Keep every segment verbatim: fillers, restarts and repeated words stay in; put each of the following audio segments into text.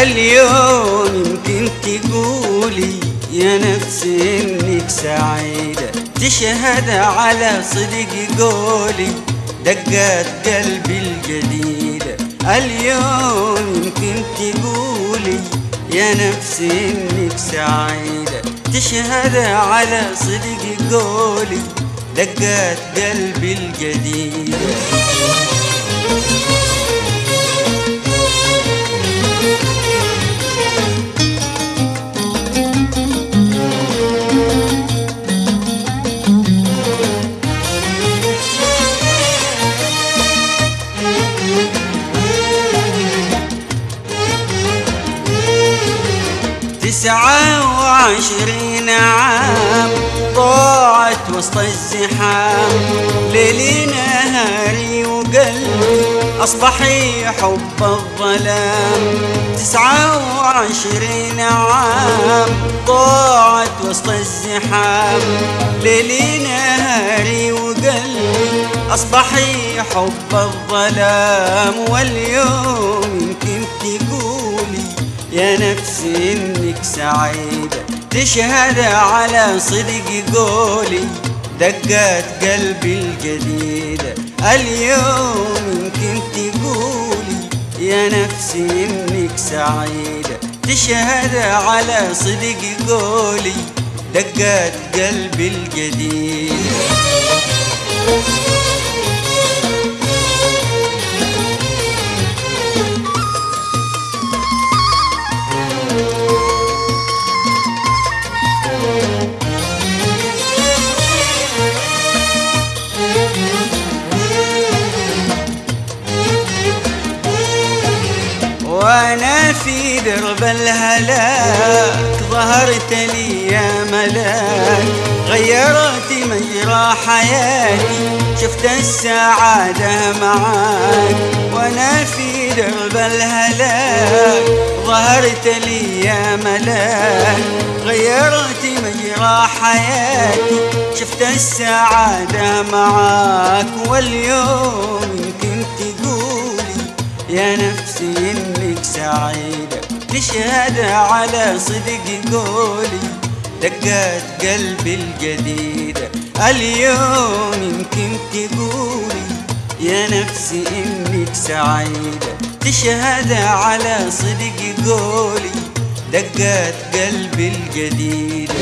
اليوم يمكن تقولي يا نفسي انك سعيدة، تشهد على صدق قولي دقات قلبي الجديدة. اليوم يمكن تقولي يا نفسي انك سعيدة، تشهد على صدق قولي دقات قلبي الجديدة. تسعة وعشرين عام ضاعت وسط الزحام، ليلي نهاري وقلبي أصبح يحب الظلام. تسعة وعشرين عام ضاعت وسط الزحام، ليلي نهاري وقلبي أصبح يحب الظلام. واليوم يمكن تقولي يا نفسي انك سعيدة، تشهد على صدق قولي دقات قلبي الجديدة. اليوم يمكن تقولي يا نفسي انك سعيدة، تشهد على صدق قولي دقات قلبي الجديدة. وانا في درب الهلاك ظهرت لي يا ملاك، غيرت مجرى حياتي شفت السعادة معاك. وانا في درب الهلاك ظهرت لي يا ملاك، غيرت مجرى حياتي شفت السعادة معاك. واليوم يمكن تقولي يا نفسي انك سعيدة، تشهد على صدق قولي دقات قلبي الجديدة. اليوم يمكن تقولي يا نفسي انك سعيدة، تشهد على صدق قولي دقات قلبي الجديدة.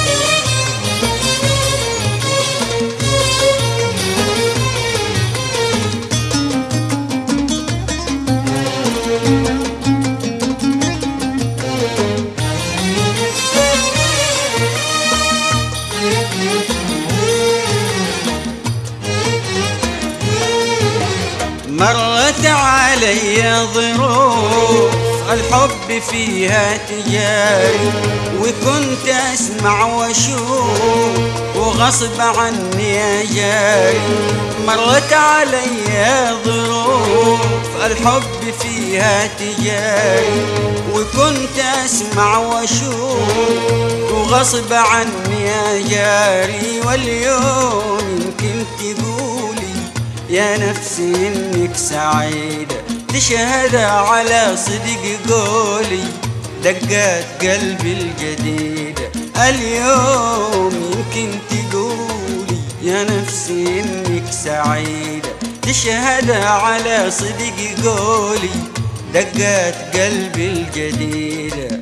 مرت علي ظروف الحب فيها تجاري، وكنت اسمع واشوف وغصب عني اجاري. مرت علي ظروف الحب فيها تجاري، وكنت اسمع واشوف وغصب عني اجاري. واليوم يمكن تقولي يا نفسي انك سعيدة، تشهد على صدق قولي دقات قلبي الجديدة. اليوم يمكن تقولي يا نفسي انك سعيدة، تشهد على صدق قولي دقات قلبي الجديدة.